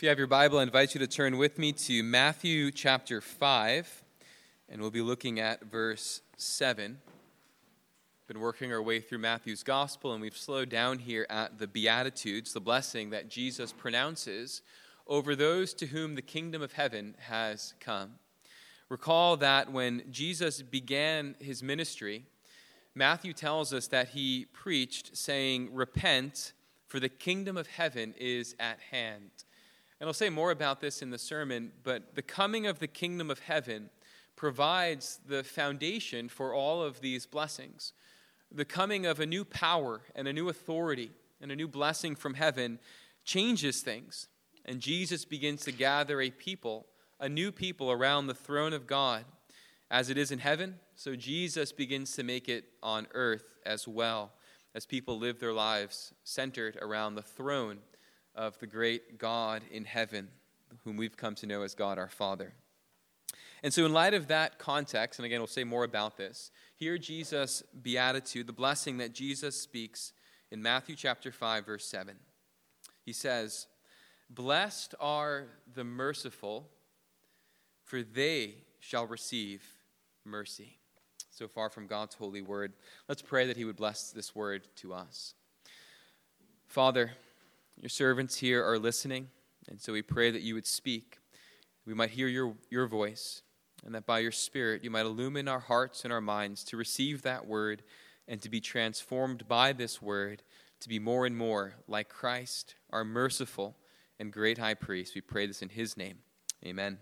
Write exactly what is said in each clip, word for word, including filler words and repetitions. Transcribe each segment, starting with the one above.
you have your Bible, I invite you to turn with me to Matthew chapter five, and we'll be looking at verse seven. We've been working our way through Matthew's gospel, and we've slowed down here at the Beatitudes, the blessing that Jesus pronounces over those to whom the kingdom of heaven has come. Recall that when Jesus began his ministry, Matthew tells us that he preached, saying, "Repent, for the kingdom of heaven is at hand." And I'll say more about this in the sermon, but the coming of the kingdom of heaven provides the foundation for all of these blessings. The coming of a new power and a new authority and a new blessing from heaven changes things. And Jesus begins to gather a people, a new people around the throne of God. As it is in heaven, so Jesus begins to make it on earth as well, as people live their lives centered around the throne of the great God in heaven, whom we've come to know as God our Father. And so in light of that context, and again we'll say more about this, hear Jesus' beatitude, the blessing that Jesus speaks in Matthew chapter five, verse seven. He says, "Blessed are the merciful, for they shall receive mercy." So far from God's holy word. Let's pray that he would bless this word to us. Father, your servants here are listening, and so we pray that you would speak. We might hear your, your voice, and that by your Spirit you might illumine our hearts and our minds to receive that word and to be transformed by this word to be more and more like Christ, our merciful and great high priest. We pray this in his name. Amen.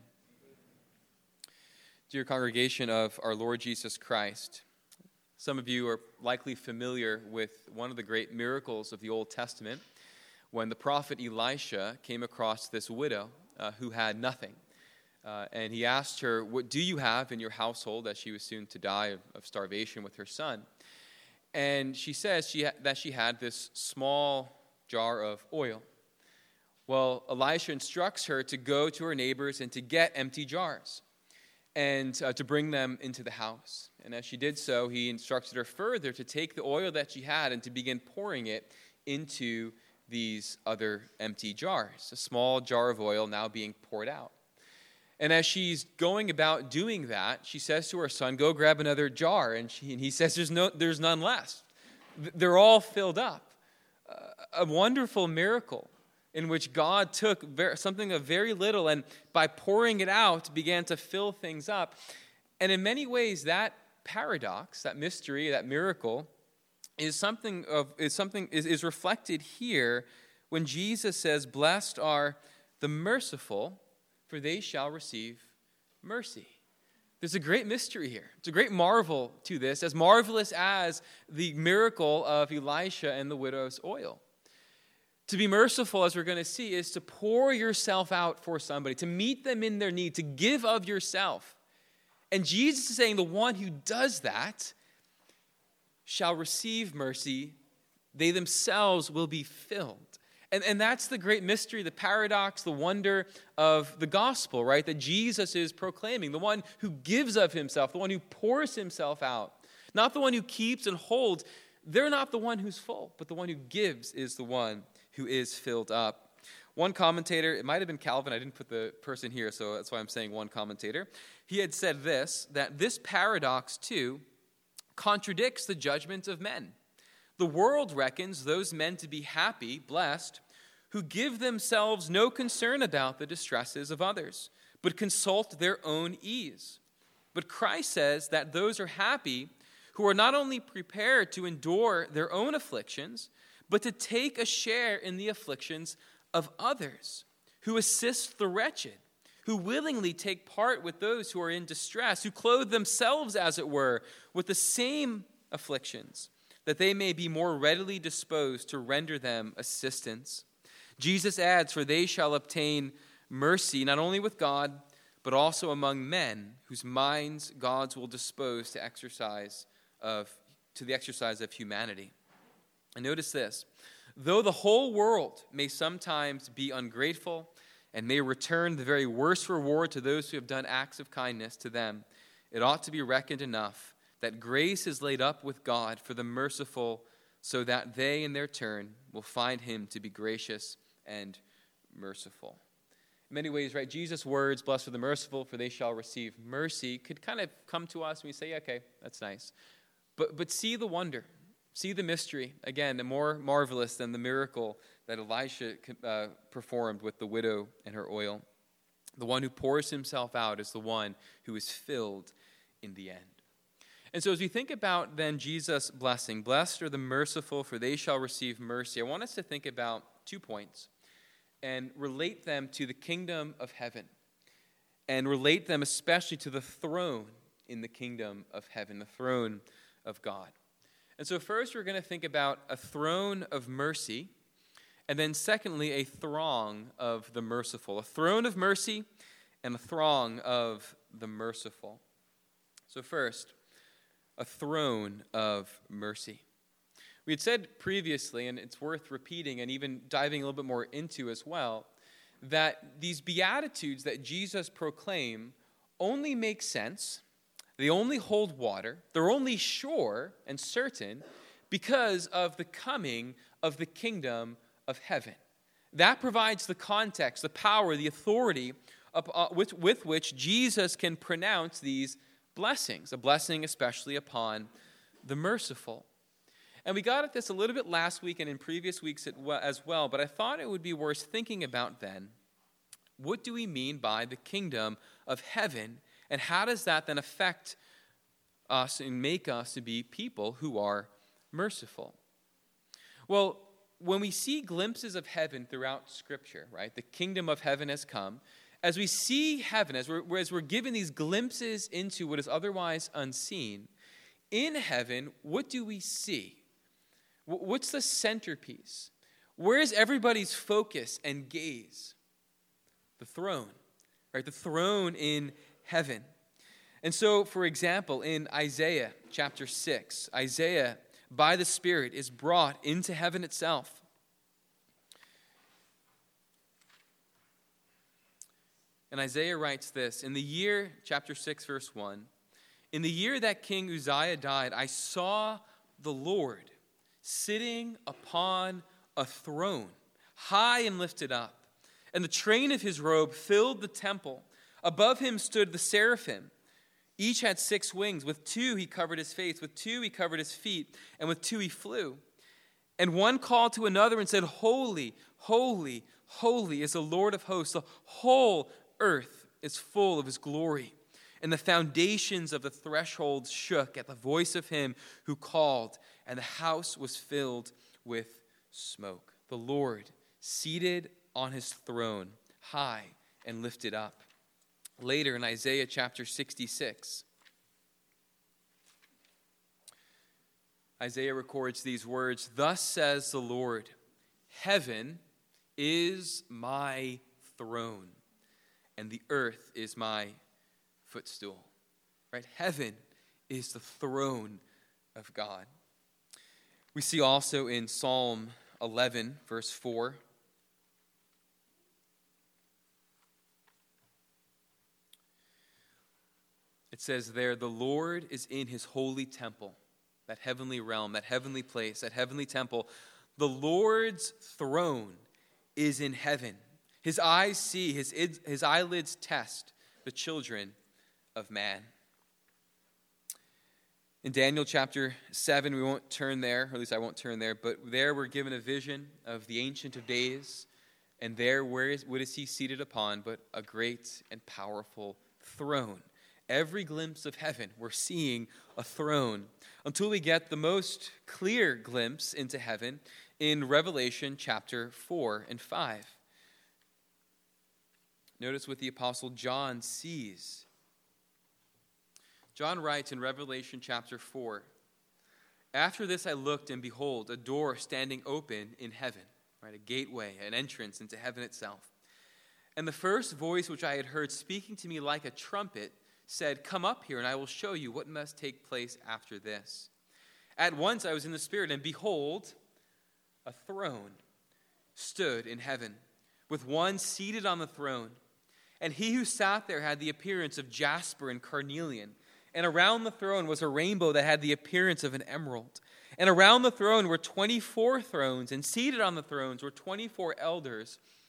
Dear congregation of our Lord Jesus Christ, some of you are likely familiar with one of the great miracles of the Old Testament, when the prophet Elisha came across this widow uh, who had nothing. Uh, and he asked her, "What do you have in your household?" as she was soon to die of, of starvation with her son. And she says she ha- that she had this small jar of oil. Well, Elisha instructs her to go to her neighbors and to get empty jars and uh, to bring them into the house. And as she did so, he instructed her further to take the oil that she had and to begin pouring it into these other empty jars, a small jar of oil now being poured out. And as she's going about doing that, she says to her son, "Go grab another jar." And, she, and he says, there's, no, there's none left. They're all filled up. Uh, a wonderful miracle in which God took very, something of very little and by pouring it out began to fill things up. And in many ways, that paradox, that mystery, that miracle, is something of is something is, is reflected here when Jesus says, "Blessed are the merciful, for they shall receive mercy." There's a great mystery here. It's a great marvel to this, as marvelous as the miracle of Elisha and the widow's oil. To be merciful, as we're going to see, is to pour yourself out for somebody, to meet them in their need, to give of yourself. And Jesus is saying the one who does that shall receive mercy. They themselves will be filled. And, and that's the great mystery, the paradox, the wonder of the gospel, right? That Jesus is proclaiming, the one who gives of himself, the one who pours himself out, not the one who keeps and holds. They're not the one who's full, but the one who gives is the one who is filled up. One commentator, it might have been Calvin, I didn't put the person here, so that's why I'm saying one commentator. He had said this, that this paradox, too, contradicts the judgment of men. The world reckons those men to be happy, blessed, who give themselves no concern about the distresses of others, but consult their own ease. But Christ says that those are happy who are not only prepared to endure their own afflictions, but to take a share in the afflictions of others, who assist the wretched, who willingly take part with those who are in distress, who clothe themselves, as it were, with the same afflictions, that they may be more readily disposed to render them assistance. Jesus adds, "For they shall obtain mercy, not only with God, but also among men, whose minds God's will dispose to exercise of to the exercise of humanity." And notice this, though the whole world may sometimes be ungrateful and may return the very worst reward to those who have done acts of kindness to them, it ought to be reckoned enough that grace is laid up with God for the merciful, so that they in their turn will find him to be gracious and merciful. many ways, right, Jesus' words, blessed are the merciful, for they shall receive mercy, could kind of come to us and we say, yeah, okay, that's nice. But, but see the wonder, see the mystery, again, the more marvelous than the miracle that Elisha uh, performed with the widow and her oil. The one who pours himself out is the one who is filled in the end. And so as we think about then Jesus' blessing, blessed are the merciful, for they shall receive mercy, I want us to think about two points and relate them to the kingdom of heaven and relate them especially to the throne in the kingdom of heaven, the throne of God. And so first we're going to think about a throne of mercy, and then secondly a throng of the merciful, a throne of mercy and a throng of the merciful. So first, a throne of mercy. We had said previously, and it's worth repeating and even diving a little bit more into as well, that these Beatitudes that Jesus proclaimed only make sense, they only hold water, they're only sure and certain because of the coming of the kingdom of heaven. That provides the context, the power, the authority of, uh, with, with which Jesus can pronounce these blessings, a blessing especially upon the merciful. And we got at this a little bit last week and in previous weeks as well, but I thought it would be worth thinking about then. What do we mean by the kingdom of heaven, and how does that then affect us and make us to be people who are merciful? Well, when we see glimpses of heaven throughout Scripture, right, the kingdom of heaven has come. As we see heaven, as we're, as we're given these glimpses into what is otherwise unseen, in heaven, what do we see? What's the centerpiece? Where is everybody's focus and gaze? The throne, right? The throne in heaven. And so, for example, in Isaiah chapter six, Isaiah, by the Spirit, is brought into heaven itself. And Isaiah writes this, in the year, chapter six, verse one, in the year that King Uzziah died, I saw the Lord sitting upon a throne, high and lifted up, and the train of his robe filled the temple. Above him stood the seraphim. Each had six wings. With two he covered his face, with two he covered his feet, and with two he flew. And one called to another and said, Holy, holy, holy is the Lord of hosts. The whole earth is full of his glory. And the foundations of the thresholds shook at the voice of him who called, and the house was filled with smoke. The Lord seated on his throne, high and lifted up. Later in Isaiah chapter sixty-six, Isaiah records these words, Thus says the Lord, heaven is my throne, and the earth is my footstool. Right? Heaven is the throne of God. We see also in Psalm eleven, verse four, it says there, the Lord is in his holy temple, that heavenly realm, that heavenly place, that heavenly temple. The Lord's throne is in heaven. His eyes see, his, his eyelids test the children of man. In Daniel chapter seven, we won't turn there, or at least I won't turn there, but there we're given a vision of the Ancient of Days, and there where is, what is he seated upon but a great and powerful throne. Every glimpse of heaven, we're seeing a throne, until we get the most clear glimpse into heaven in Revelation chapter four and five. Notice what the Apostle John sees. John writes in Revelation chapter four, After this I looked, and behold, a door standing open in heaven, right, a gateway, an entrance into heaven itself. And the first voice which I had heard speaking to me like a trumpet said, Come up here, and I will show you what must take place after this. At once I was in the Spirit, and behold, a throne stood in heaven, with one seated on the throne. And he who sat there had the appearance of jasper and carnelian. And around the throne was a rainbow that had the appearance of an emerald. And around the throne were twenty-four thrones, and seated on the thrones were twenty-four elders,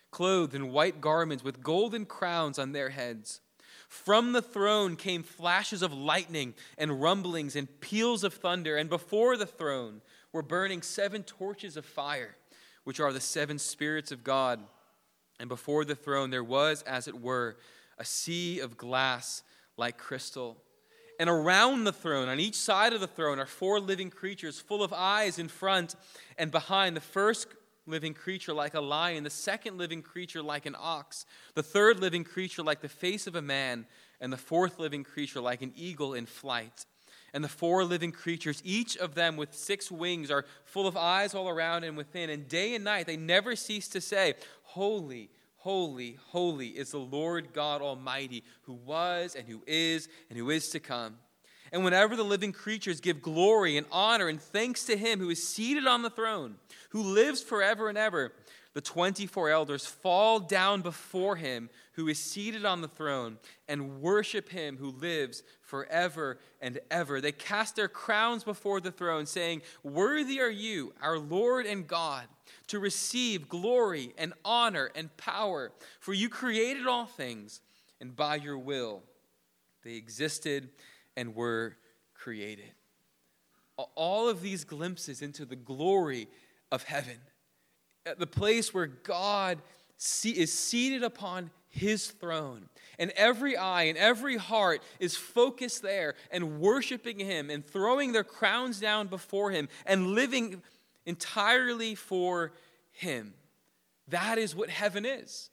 clothed in white garments with golden crowns on their heads. From the throne came flashes of lightning and rumblings and peals of thunder, and before the throne were burning seven torches of fire, which are the seven spirits of God. And before the throne there was, as it were, a sea of glass like crystal. And around the throne, on each side of the throne, are four living creatures full of eyes in front and behind. The first living creature like a lion, the second living creature like an ox, the third living creature like the face of a man, and the fourth living creature like an eagle in flight. And the four living creatures, each of them with six wings, are full of eyes all around and within. And day and night they never cease to say, Holy, holy, holy is the Lord God Almighty, who was and who is and who is to come. And whenever the living creatures give glory and honor and thanks to him who is seated on the throne, who lives forever and ever, the twenty-four elders fall down before him who is seated on the throne and worship him who lives forever and ever. They cast their crowns before the throne, saying, Worthy are you, our Lord and God, to receive glory and honor and power. For you created all things, and by your will they existed and were created. All of these glimpses into the glory of heaven, the place where God is seated upon his throne, and every eye and every heart is focused there and worshiping him and throwing their crowns down before him and living entirely for him. That is what heaven is.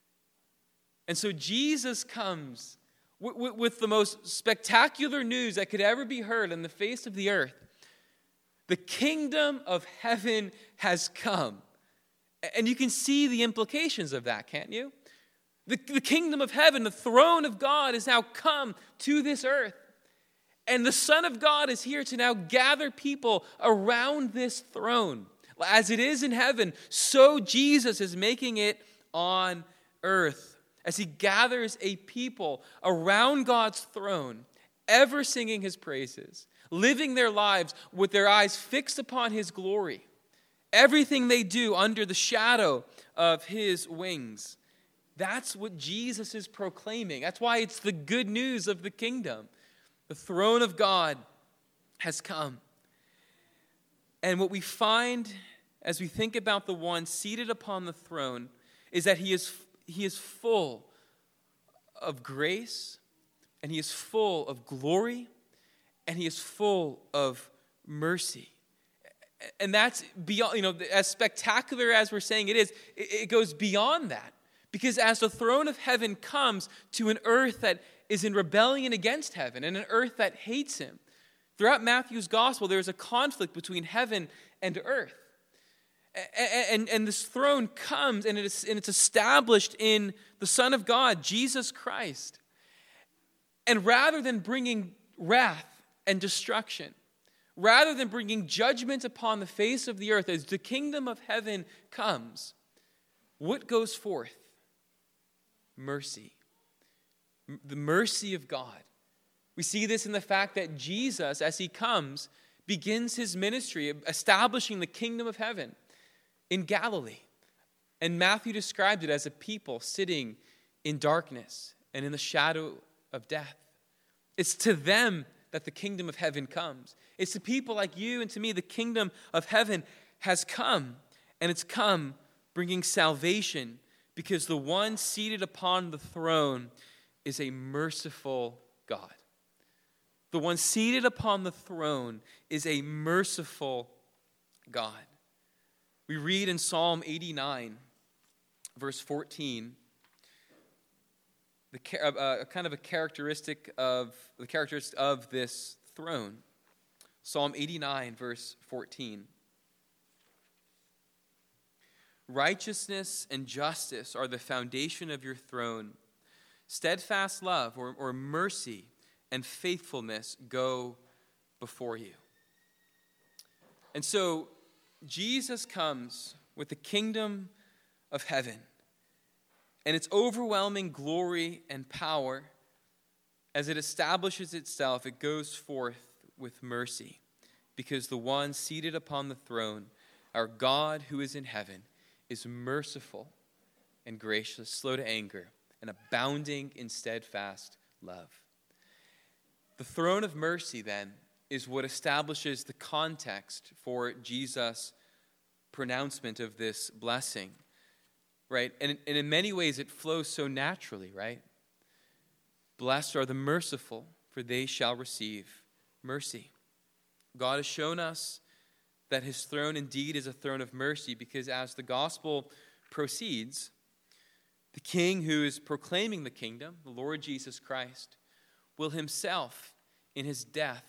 And so Jesus comes with, with, with the most spectacular news that could ever be heard on the face of the earth. The kingdom of heaven has come. And you can see the implications of that, can't you? The, the kingdom of heaven, the throne of God, has now come to this earth. And the Son of God is here to now gather people around this throne. As it is in heaven, so Jesus is making it on earth. As he gathers a people around God's throne, ever singing his praises, living their lives with their eyes fixed upon his glory. Everything they do under the shadow of his wings. That's what Jesus is proclaiming. That's why it's the good news of the kingdom. The throne of God has come. And what we find as we think about the one seated upon the throne is that he is, he is full of grace, and he is full of glory, and he is full of mercy. And that's beyond, you know, as spectacular as we're saying it is, it goes beyond that. Because as the throne of heaven comes to an earth that is in rebellion against heaven and an earth that hates him, throughout Matthew's gospel, there's a conflict between heaven and earth. And, and, and this throne comes and, it is, and it's established in the Son of God, Jesus Christ. And rather than bringing wrath and destruction, rather than bringing judgment upon the face of the earth as the kingdom of heaven comes, what goes forth? Mercy. The mercy of God. We see this in the fact that Jesus, as he comes, begins his ministry establishing the kingdom of heaven in Galilee. And Matthew described it as a people sitting in darkness and in the shadow of death. It's to them that the kingdom of heaven comes. It's to people like you and to me, the kingdom of heaven has come. And it's come bringing salvation because the one seated upon the throne is a merciful God. The one seated upon the throne is a merciful God. We read in Psalm eighty-nine, verse fourteen, the uh, kind of a characteristic of the characteristic of this throne. Psalm eighty-nine, verse fourteen. Righteousness and justice are the foundation of your throne. Steadfast love or, or mercy and faithfulness go before you. And so Jesus comes with the kingdom of heaven and its overwhelming glory and power. As it establishes itself, it goes forth with mercy because the one seated upon the throne, our God who is in heaven, is merciful and gracious, slow to anger, and abounding in steadfast love. The throne of mercy, then, is what establishes the context for Jesus' pronouncement of this blessing, right? And, and in many ways, it flows so naturally, right? Blessed are the merciful, for they shall receive mercy. God has shown us that his throne indeed is a throne of mercy, because as the gospel proceeds, the king who is proclaiming the kingdom, the Lord Jesus Christ, will himself, in his death,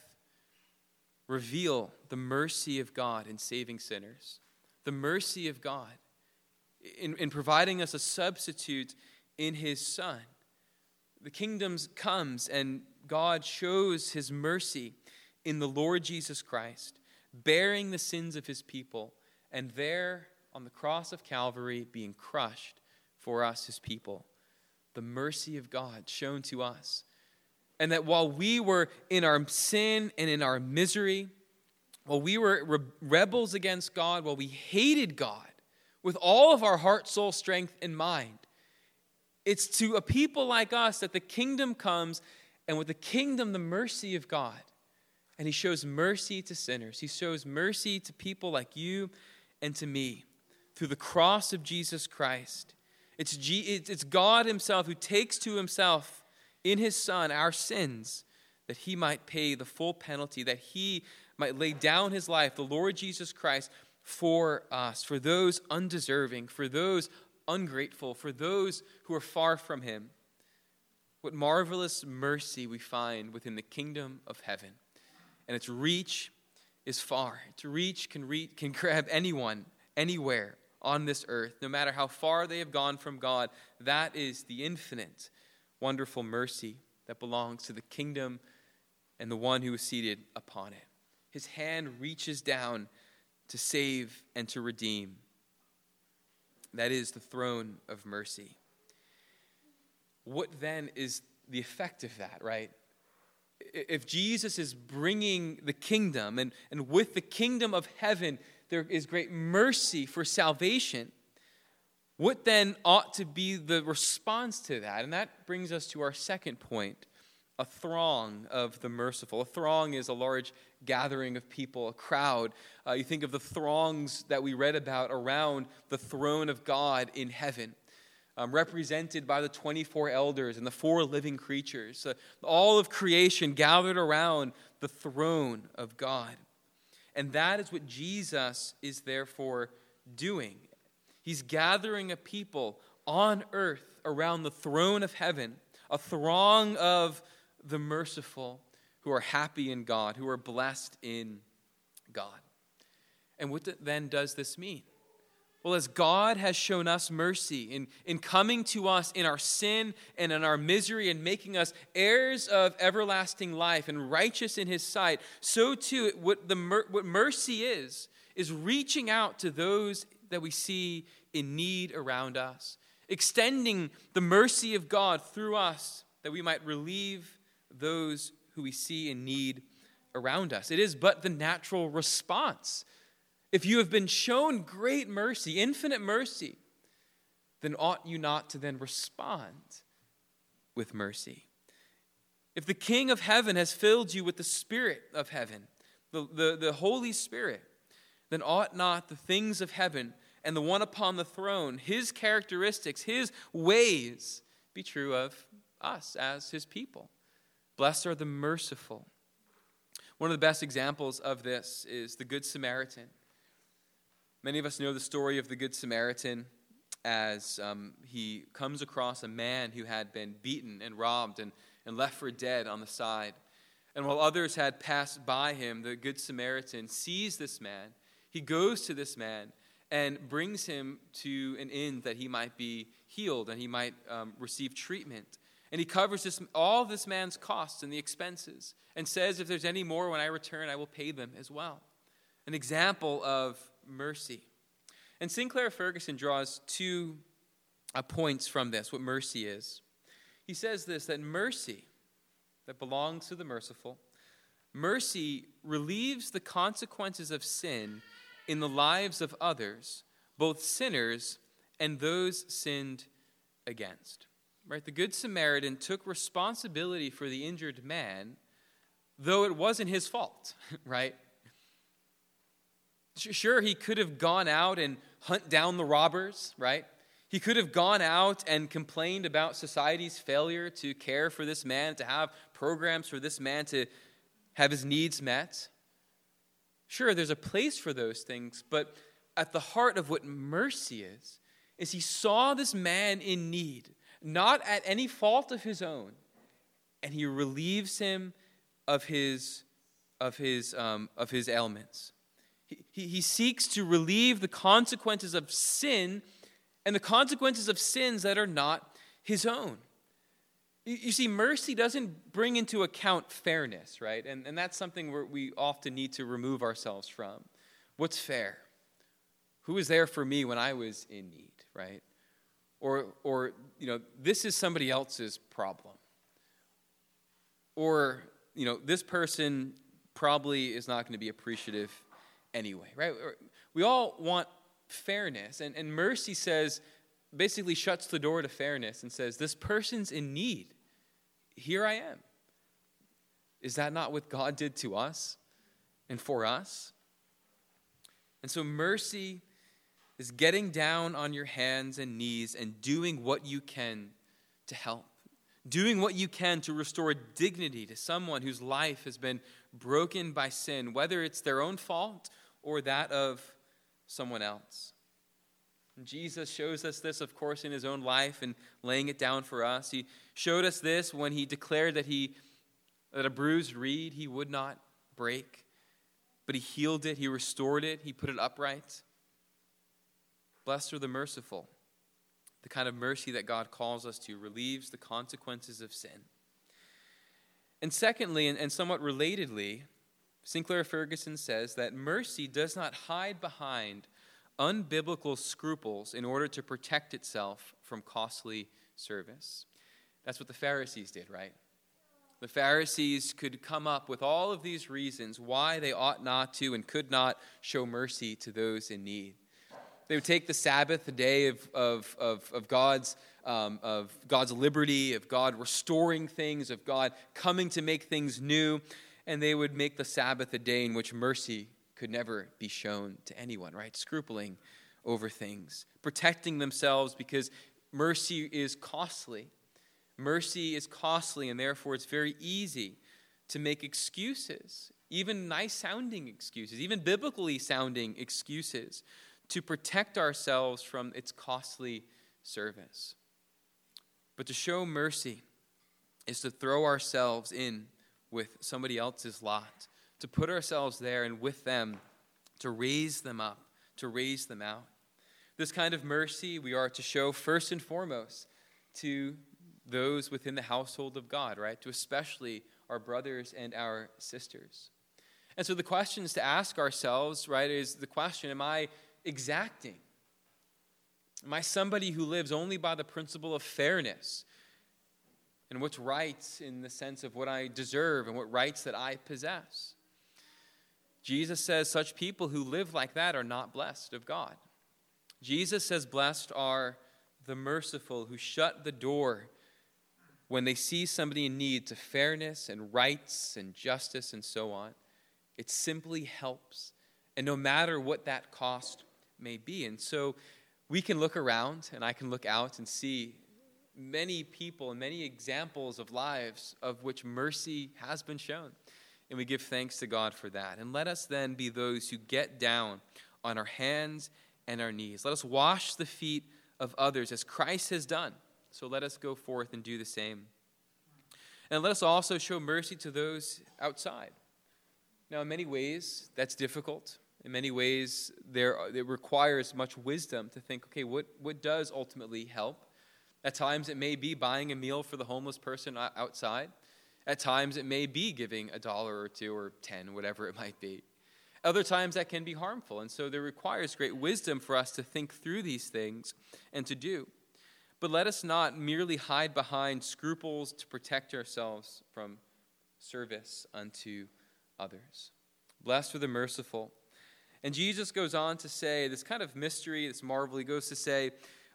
reveal the mercy of God in saving sinners, the mercy of God in, in providing us a substitute in his Son. The kingdom comes and God shows his mercy in the Lord Jesus Christ, bearing the sins of his people, and there on the cross of Calvary being crushed for us, his people. The mercy of God shown to us. And that while we were in our sin and in our misery, while we were re- rebels against God, while we hated God with all of our heart, soul, strength, and mind, it's to a people like us that the kingdom comes, and with the kingdom, the mercy of God. And he shows mercy to sinners. He shows mercy to people like you and to me through the cross of Jesus Christ. It's, G- it's God himself who takes to himself in his Son our sins, that he might pay the full penalty, that he might lay down his life, the Lord Jesus Christ, for us, for those undeserving, for those ungrateful, for those who are far from him. What marvelous mercy we find within the kingdom of heaven. And its reach is far. Its reach can, reach, can grab anyone, anywhere on this earth, no matter how far they have gone from God. That is the infinite, wonderful mercy that belongs to the kingdom and the one who is seated upon it. His hand reaches down to save and to redeem. That is the throne of mercy. What then is the effect of that, right? If Jesus is bringing the kingdom, and, and with the kingdom of heaven, there is great mercy for salvation, what then ought to be the response to that? And that brings us to our second point, a throng of the merciful. A throng is a large gathering of people, a crowd. Uh, you think of the throngs that we read about around the throne of God in heaven. Um, represented by the twenty-four elders and the four living creatures. Uh, all of creation gathered around the throne of God. And that is what Jesus is therefore doing. He's gathering a people on earth around the throne of heaven, a throng of the merciful who are happy in God, who are blessed in God. And what then does this mean? Well, as God has shown us mercy in, in coming to us in our sin and in our misery and making us heirs of everlasting life and righteous in his sight, so too what, the, what mercy is, is reaching out to those that we see in need around us, extending the mercy of God through us that we might relieve those who we see in need around us. It is but the natural response. If you have been shown great mercy, infinite mercy, then ought you not to then respond with mercy? If the King of heaven has filled you with the Spirit of heaven, the, the, the Holy Spirit, then ought not the things of heaven and the one upon the throne, his characteristics, his ways, be true of us as his people? Blessed are the merciful. One of the best examples of this is the Good Samaritan. Many of us know the story of the Good Samaritan as um, he comes across a man who had been beaten and robbed and, and left for dead on the side. And while others had passed by him, the Good Samaritan sees this man. He goes to this man and brings him to an inn that he might be healed and he might um, receive treatment. And he covers this, all this man's costs and the expenses and says, if there's any more when I return, I will pay them as well. An example of mercy. And Sinclair Ferguson draws two uh, points from this, what mercy is. He says this, that mercy that belongs to the merciful, mercy relieves the consequences of sin in the lives of others, both sinners and those sinned against. Right? The Good Samaritan took responsibility for the injured man, though it wasn't his fault, right? Sure, he could have gone out and hunt down the robbers, right? He could have gone out and complained about society's failure to care for this man, to have programs for this man to have his needs met. Sure, there's a place for those things, but at the heart of what mercy is, is he saw this man in need, not at any fault of his own, and he relieves him of his of his um, of his ailments. He, he, he seeks to relieve the consequences of sin and the consequences of sins that are not his own. You, you see, mercy doesn't bring into account fairness, right? And, and that's something where we often need to remove ourselves from. What's fair? Who was there for me when I was in need, right? Or, or you know, this is somebody else's problem. Or, you know, this person probably is not going to be appreciative anyway, right? We all want fairness, and, and mercy says, basically shuts the door to fairness and says, this person's in need. Here I am. Is that not what God did to us and for us? And so mercy is getting down on your hands and knees and doing what you can to help. Doing what you can to restore dignity to someone whose life has been broken by sin, whether it's their own fault or that of someone else. And Jesus shows us this, of course, in his own life and laying it down for us. He showed us this when he declared that he that a bruised reed he would not break, but he healed it, he restored it, he put it upright. Blessed are the merciful. The kind of mercy that God calls us to relieves the consequences of sin. And secondly, and, and somewhat relatedly, Sinclair Ferguson says that mercy does not hide behind unbiblical scruples in order to protect itself from costly service. That's what the Pharisees did, right? The Pharisees could come up with all of these reasons why they ought not to and could not show mercy to those in need. They would take the Sabbath, the day of, of, of, of, God's, um, of God's liberty, of God restoring things, of God coming to make things new, and they would make the Sabbath a day in which mercy could never be shown to anyone, right? Scrupling over things, protecting themselves because mercy is costly. Mercy is costly, and therefore it's very easy to make excuses, even nice-sounding excuses, even biblically sounding excuses, to protect ourselves from its costly service. But to show mercy is to throw ourselves in with somebody else's lot, to put ourselves there and with them to raise them up, to raise them out. This kind of mercy we are to show first and foremost to those within the household of God, right? To especially our brothers and our sisters. And so the questions to ask ourselves, right, is the question, am I exacting? Am I somebody who lives only by the principle of fairness and what's right in the sense of what I deserve and what rights that I possess? Jesus says such people who live like that are not blessed of God. Jesus says blessed are the merciful who shut the door when they see somebody in need to fairness and rights and justice and so on. It simply helps, and no matter what that cost may be. And so we can look around, and I can look out and see many people and many examples of lives of which mercy has been shown. And we give thanks to God for that. And let us then be those who get down on our hands and our knees. Let us wash the feet of others as Christ has done. So let us go forth and do the same. And let us also show mercy to those outside. Now, in many ways, that's difficult. In many ways, there it requires much wisdom to think, okay, what, what does ultimately help? At times, it may be buying a meal for the homeless person outside. At times, it may be giving a dollar or two or ten, whatever it might be. Other times, that can be harmful. And so there requires great wisdom for us to think through these things and to do. But let us not merely hide behind scruples to protect ourselves from service unto others. Blessed are the merciful. And Jesus goes on to say, this kind of mystery, this marvel, he goes to say,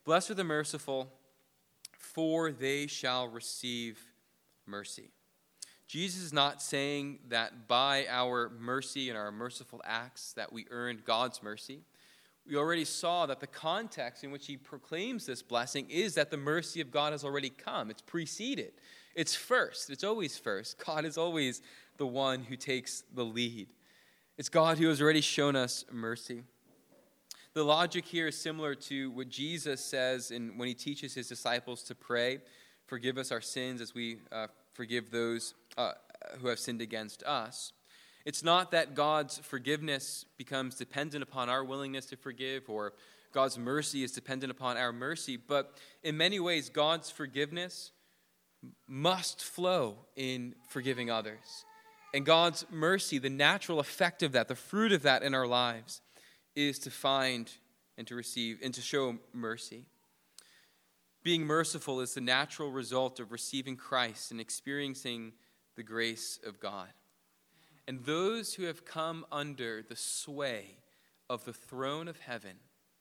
Blessed are the merciful, for they shall receive mercy. Jesus is not saying that by our mercy and our merciful acts that we earned God's mercy. We already saw that the context in which he proclaims this blessing is that the mercy of God has already come. It's preceded. It's first. It's always first. God is always the one who takes the lead. It's God who has already shown us mercy. The logic here is similar to what Jesus says in, when he teaches his disciples to pray, forgive us our sins as we uh, forgive those uh, who have sinned against us. It's not that God's forgiveness becomes dependent upon our willingness to forgive, or God's mercy is dependent upon our mercy, but in many ways, God's forgiveness must flow in forgiving others. And God's mercy, the natural effect of that, the fruit of that in our lives, is to find and to receive and to show mercy. Being merciful is the natural result of receiving Christ and experiencing the grace of God. And those who have come under the sway of the throne of heaven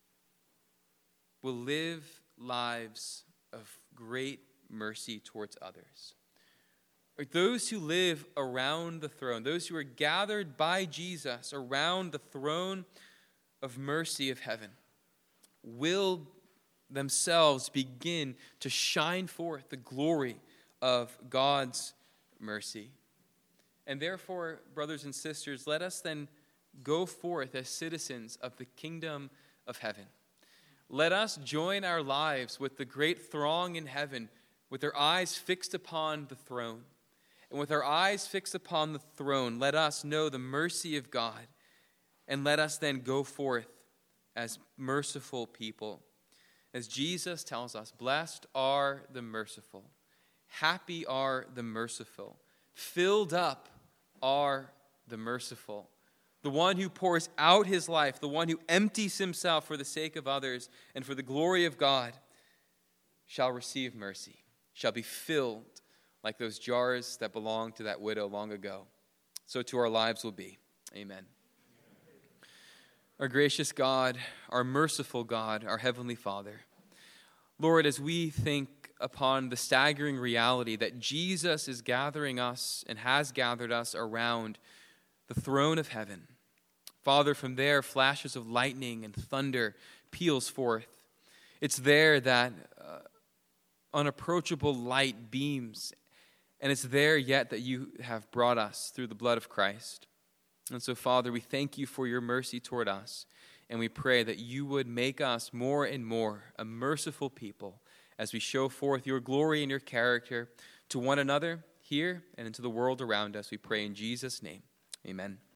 will live lives of great mercy towards others. Or those who live around the throne, those who are gathered by Jesus around the throne of mercy of heaven, will themselves begin to shine forth the glory of God's mercy. And therefore, brothers and sisters, let us then go forth as citizens of the kingdom of heaven. Let us join our lives with the great throng in heaven, with their eyes fixed upon the throne. And with our eyes fixed upon the throne, let us know the mercy of God, and let us then go forth as merciful people. As Jesus tells us, blessed are the merciful, happy are the merciful, filled up are the merciful. The one who pours out his life, the one who empties himself for the sake of others and for the glory of God, shall receive mercy, shall be filled like those jars that belonged to that widow long ago. So too our lives will be. Amen. Our gracious God, our merciful God, our Heavenly Father, Lord, as we think upon the staggering reality that Jesus is gathering us and has gathered us around the throne of heaven, Father, from there flashes of lightning and thunder peals forth. It's there that uh, unapproachable light beams, and it's there yet that you have brought us through the blood of Christ. And so, Father, we thank you for your mercy toward us, and we pray that you would make us more and more a merciful people as we show forth your glory and your character to one another here and into the world around us. We pray in Jesus' name. Amen.